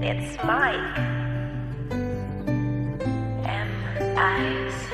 It's Mike. M-I-C.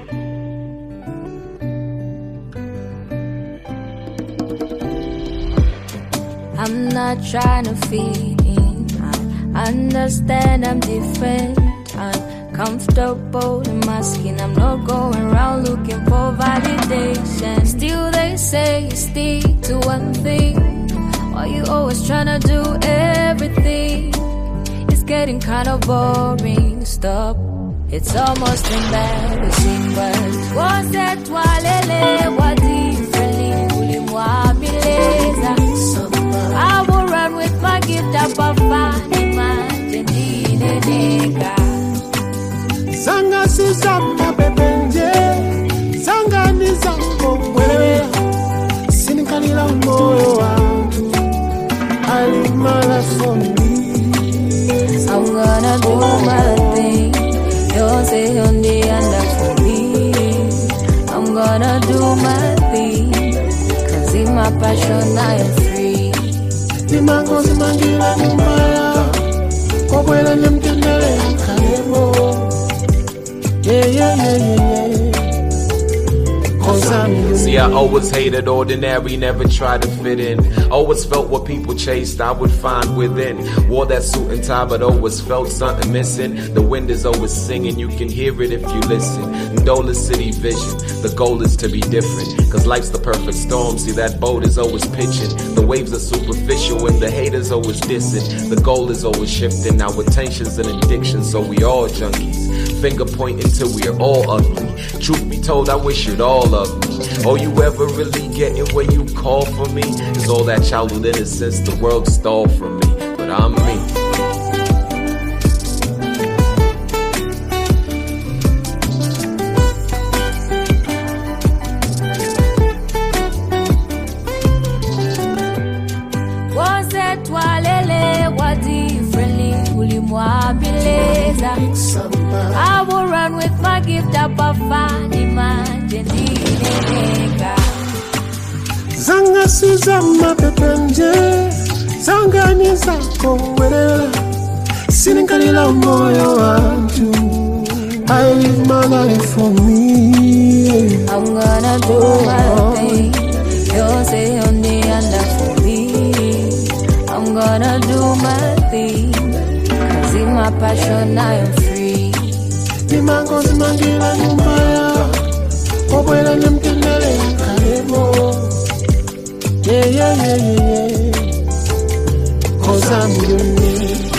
I'm not trying to fit in. I understand I'm different. I'm comfortable in my skin. I'm not going around looking for validation. Still they say stick to one thing. Why you always trying to do everything? It's getting kind of boring. Stop. It's almost embarrassing, but was that walele what differently ulimwa bileza. I will run with my gift up of imagine nigga. Sanga si samba bebenje, sanga ni zango wewe. Sinikanila moyo wangu, alimala for me. I'm gonna do my thing. You'll say on the under for me. I'm gonna do my thing. Cause in my passion I am free. Dimango zimangira kumaya, kokwela nemtendele kalebo. Yeah. See, I always hated ordinary, never tried to fit in. Always felt what people chased, I would find within. Wore that suit and tie, but always felt something missing. The wind is always singing, you can hear it if you listen. Ndola City vision, the goal is to be different. Cause life's the perfect storm, see that boat is always pitching. The waves are superficial and the haters always dissing. The goal is always shifting, our attention's an addiction, so we all junkies. Finger pointing till we're all ugly. Truth be told, I wish you'd all love me. All you ever really getting when you call for me is all that childhood innocence the world stole from me. But I'm me. Was that walele what differently ulimwa bileza. I will run with my gift up of imagine nigga. Zanga si zamba bebenje, zanga ni zako wewe. Sinikanila moyo wangu, I live my life for me. I'm gonna do my thing. You'll say on the under for me. I'm gonna do my thing. Cause in my passion I am free. Dimango zimangira kumaya, kokwela nemtendele kalebo. Yeah. Cause I'm unique.